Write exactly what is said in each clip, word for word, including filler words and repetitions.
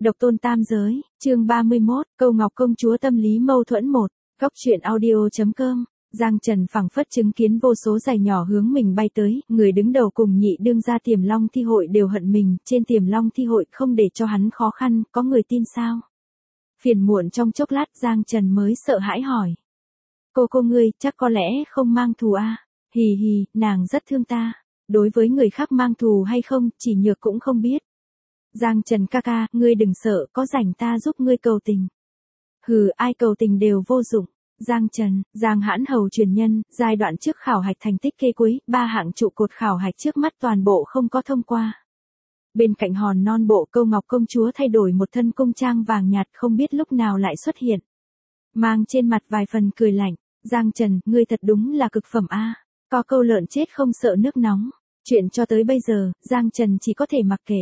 Độc tôn tam giới, chương ba mươi mốt, Câu Ngọc công chúa tâm lý mâu thuẫn một. Góc truyện audio chấm com. Giang Trần phảng phất chứng kiến vô số giày nhỏ hướng mình bay tới, người đứng đầu cùng nhị đương gia Tiềm Long thi hội đều hận mình, trên Tiềm Long thi hội không để cho hắn khó khăn, có người tin sao? Phiền muộn trong chốc lát Giang Trần mới sợ hãi hỏi. Cô cô ngươi, chắc có lẽ không mang thù a? À? Hì hì, nàng rất thương ta. Đối với người khác mang thù hay không, chỉ nhược cũng không biết. Giang Trần ca ca, ngươi đừng sợ, có rảnh ta giúp ngươi cầu tình. Hừ, ai cầu tình đều vô dụng. Giang Trần, Giang Hãn Hầu truyền nhân, giai đoạn trước khảo hạch thành tích kê cuối, ba hạng trụ cột khảo hạch trước mắt toàn bộ không có thông qua. Bên cạnh hòn non bộ Câu Ngọc công chúa thay đổi một thân cung trang vàng nhạt không biết lúc nào lại xuất hiện. Mang trên mặt vài phần cười lạnh, Giang Trần, ngươi thật đúng là cực phẩm a. Có câu lợn chết không sợ nước nóng. Chuyện cho tới bây giờ, Giang Trần chỉ có thể mặc kệ.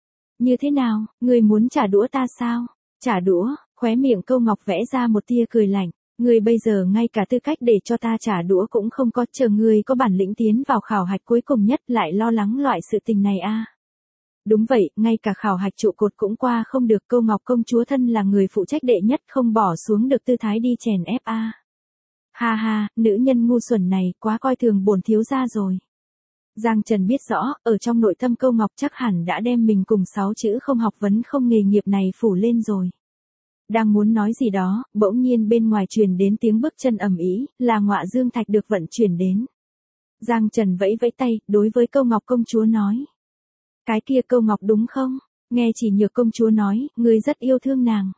Như thế nào, ngươi muốn trả đũa ta sao? Trả đũa, khóe miệng Câu Ngọc vẽ ra một tia cười lạnh. Ngươi bây giờ ngay cả tư cách để cho ta trả đũa cũng không có, chờ ngươi có bản lĩnh tiến vào khảo hạch cuối cùng nhất lại lo lắng loại sự tình này a. À. Đúng vậy, ngay cả khảo hạch trụ cột cũng qua không được, Câu Ngọc công chúa thân là người phụ trách đệ nhất không bỏ xuống được tư thái đi chèn ép a. À. Ha ha, nữ nhân ngu xuẩn này quá coi thường bổn thiếu gia rồi. Giang Trần biết rõ, ở trong nội tâm Câu Ngọc chắc hẳn đã đem mình cùng sáu chữ không học vấn không nghề nghiệp này phủ lên rồi. Đang muốn nói gì đó, bỗng nhiên bên ngoài truyền đến tiếng bước chân ầm ĩ, là Ngọa Dương Thạch được vận chuyển đến. Giang Trần vẫy vẫy tay, đối với Câu Ngọc công chúa nói. Cái kia Câu Ngọc đúng không? Nghe Chỉ Nhược công chúa nói, ngươi rất yêu thương nàng.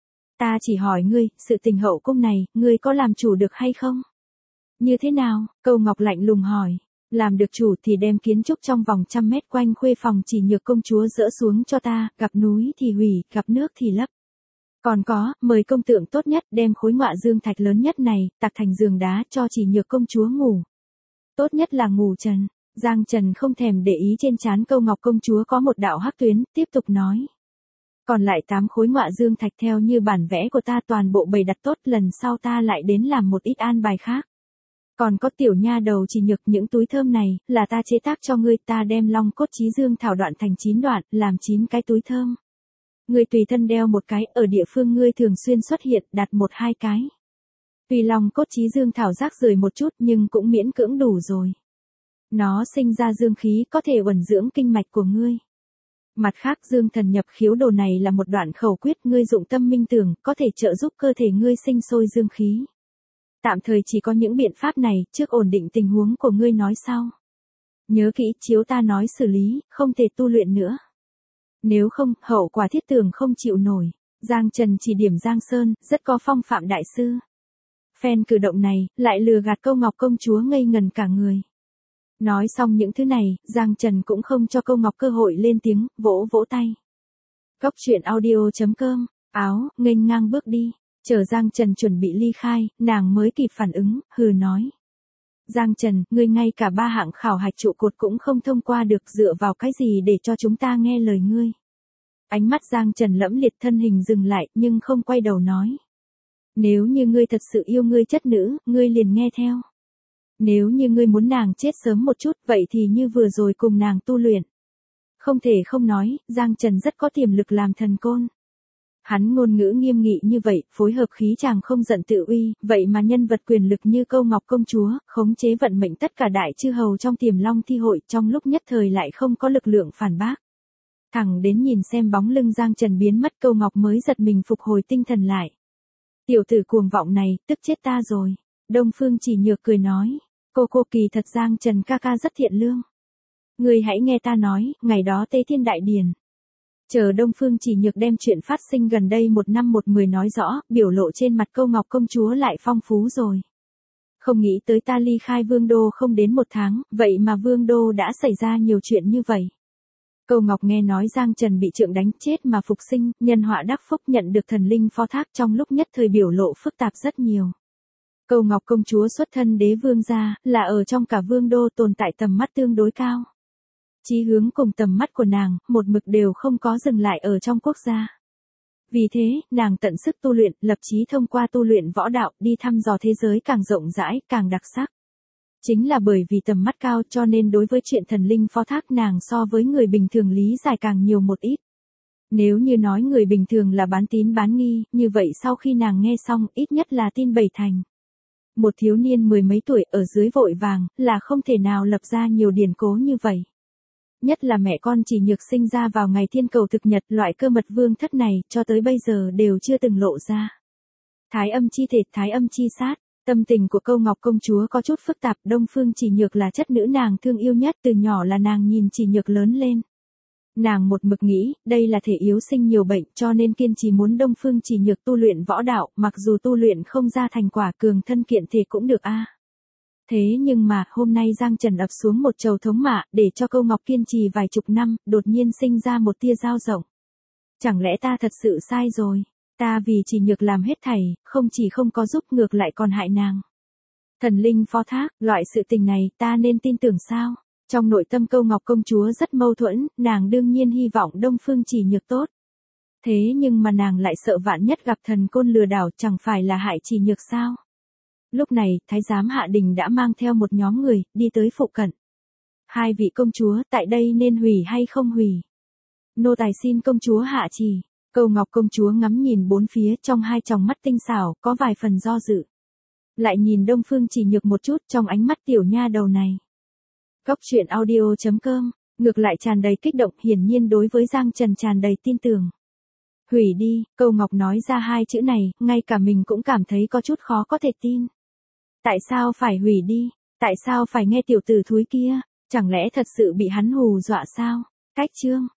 Ta chỉ hỏi ngươi, sự tình hậu cung này, ngươi có làm chủ được hay không? Như thế nào? Câu Ngọc lạnh lùng hỏi. Làm được chủ thì đem kiến trúc trong vòng trăm mét quanh khuê phòng Chỉ Nhược công chúa dỡ xuống cho ta, gặp núi thì hủy, gặp nước thì lấp. Còn có, mời công tượng tốt nhất đem khối Ngọa Dương Thạch lớn nhất này, tạc thành giường đá cho Chỉ Nhược công chúa ngủ. Tốt nhất là ngủ trần. Giang Trần không thèm để ý trên trán Câu Ngọc công chúa có một đạo hắc tuyến, tiếp tục nói. Còn lại tám khối Ngọa Dương Thạch theo như bản vẽ của ta toàn bộ bày đặt tốt, lần sau ta lại đến làm một ít an bài khác. Còn có tiểu nha đầu Chỉ Nhược, những túi thơm này, là ta chế tác cho ngươi, ta đem long cốt chí dương thảo đoạn thành chín đoạn, làm chín cái túi thơm. Ngươi tùy thân đeo một cái, ở địa phương ngươi thường xuyên xuất hiện, đặt một hai cái. Tuy long cốt chí dương thảo rác rưởi một chút nhưng cũng miễn cưỡng đủ rồi. Nó sinh ra dương khí có thể uẩn dưỡng kinh mạch của ngươi. Mặt khác dương thần nhập khiếu đồ này là một đoạn khẩu quyết, ngươi dụng tâm minh tưởng, có thể trợ giúp cơ thể ngươi sinh sôi dương khí. Tạm thời chỉ có những biện pháp này, trước ổn định tình huống của ngươi nói sau. Nhớ kỹ, chiếu ta nói xử lý, không thể tu luyện nữa. Nếu không, hậu quả thiết tưởng không chịu nổi. Giang Trần chỉ điểm Giang Sơn, rất có phong phạm đại sư. Phen cử động này, lại lừa gạt Câu Ngọc công chúa ngây ngần cả người. Nói xong những thứ này, Giang Trần cũng không cho Câu Ngọc cơ hội lên tiếng, vỗ vỗ tay. Góc truyện audio chấm com, áo, nghênh ngang bước đi. Chờ Giang Trần chuẩn bị ly khai, nàng mới kịp phản ứng, hừ nói. Giang Trần, ngươi ngay cả ba hạng khảo hạch trụ cột cũng không thông qua được, dựa vào cái gì để cho chúng ta nghe lời ngươi. Ánh mắt Giang Trần lẫm liệt, thân hình dừng lại, nhưng không quay đầu nói. Nếu như ngươi thật sự yêu ngươi chất nữ, ngươi liền nghe theo. Nếu như ngươi muốn nàng chết sớm một chút, vậy thì như vừa rồi cùng nàng tu luyện. Không thể không nói, Giang Trần rất có tiềm lực làm thần côn. Hắn ngôn ngữ nghiêm nghị như vậy, phối hợp khí chàng không giận tự uy, vậy mà nhân vật quyền lực như Câu Ngọc công chúa, khống chế vận mệnh tất cả đại chư hầu trong Tiềm Long thi hội, trong lúc nhất thời lại không có lực lượng phản bác. Thẳng đến nhìn xem bóng lưng Giang Trần biến mất, Câu Ngọc mới giật mình phục hồi tinh thần lại. Tiểu tử cuồng vọng này, tức chết ta rồi. Đông Phương Chỉ Nhược cười nói, cô cô kỳ thật Giang Trần ca ca rất thiện lương. Ngươi hãy nghe ta nói, ngày đó Tế Thiên Đại Điển. Chờ Đông Phương Chỉ Nhược đem chuyện phát sinh gần đây một năm một mười nói rõ, biểu lộ trên mặt Câu Ngọc công chúa lại phong phú rồi. Không nghĩ tới ta ly khai Vương Đô không đến một tháng, vậy mà Vương Đô đã xảy ra nhiều chuyện như vậy. Câu Ngọc nghe nói Giang Trần bị trượng đánh chết mà phục sinh, nhân họa đắc phúc, nhận được thần linh phó thác, trong lúc nhất thời biểu lộ phức tạp rất nhiều. Câu Ngọc công chúa xuất thân đế vương gia, là ở trong cả Vương Đô tồn tại tầm mắt tương đối cao. Chí hướng cùng tầm mắt của nàng, một mực đều không có dừng lại ở trong quốc gia. Vì thế, nàng tận sức tu luyện, lập chí thông qua tu luyện võ đạo, đi thăm dò thế giới càng rộng rãi, càng đặc sắc. Chính là bởi vì tầm mắt cao cho nên đối với chuyện thần linh phó thác nàng so với người bình thường lý giải càng nhiều một ít. Nếu như nói người bình thường là bán tín bán nghi, như vậy sau khi nàng nghe xong, ít nhất là tin bảy thành. Một thiếu niên mười mấy tuổi ở dưới vội vàng, là không thể nào lập ra nhiều điển cố như vậy. Nhất là mẹ con chỉ nhược sinh ra vào ngày thiên cầu thực nhật, loại cơ mật vương thất này, cho tới bây giờ đều chưa từng lộ ra. Thái âm chi thể, thái âm chi sát, tâm tình của Câu Ngọc công chúa có chút phức tạp, Đông Phương Chỉ Nhược là chất nữ nàng thương yêu nhất, từ nhỏ là nàng nhìn Chỉ Nhược lớn lên. Nàng một mực nghĩ, đây là thể yếu sinh nhiều bệnh, cho nên kiên trì muốn Đông Phương Chỉ Nhược tu luyện võ đạo, mặc dù tu luyện không ra thành quả, cường thân kiện thể cũng được a. Thế nhưng mà, hôm nay Giang Trần ập xuống một chầu thống mạ, để cho Câu Ngọc kiên trì vài chục năm, đột nhiên sinh ra một tia dao rộng. Chẳng lẽ ta thật sự sai rồi? Ta vì Chỉ Nhược làm hết thảy, không chỉ không có giúp, ngược lại còn hại nàng. Thần linh phó thác, loại sự tình này, ta nên tin tưởng sao? Trong nội tâm Câu Ngọc công chúa rất mâu thuẫn, nàng đương nhiên hy vọng Đông Phương Chỉ Nhược tốt. Thế nhưng mà nàng lại sợ vạn nhất gặp thần côn lừa đảo, chẳng phải là hại Chỉ Nhược sao? Lúc này, thái giám Hạ Đình đã mang theo một nhóm người, đi tới phụ cận. Hai vị công chúa, tại đây nên hủy hay không hủy? Nô tài xin công chúa hạ chỉ. Câu Ngọc công chúa ngắm nhìn bốn phía, trong hai tròng mắt tinh xảo, có vài phần do dự. Lại nhìn Đông Phương Chỉ Nhược một chút, trong ánh mắt tiểu nha đầu này. Góc truyện audio chấm com, ngược lại tràn đầy kích động, hiển nhiên đối với Giang Trần tràn đầy tin tưởng. Hủy đi, Câu Ngọc nói ra hai chữ này, ngay cả mình cũng cảm thấy có chút khó có thể tin. Tại sao phải hủy đi? Tại sao phải nghe tiểu tử thúi kia? Chẳng lẽ thật sự bị hắn hù dọa sao? Cách chương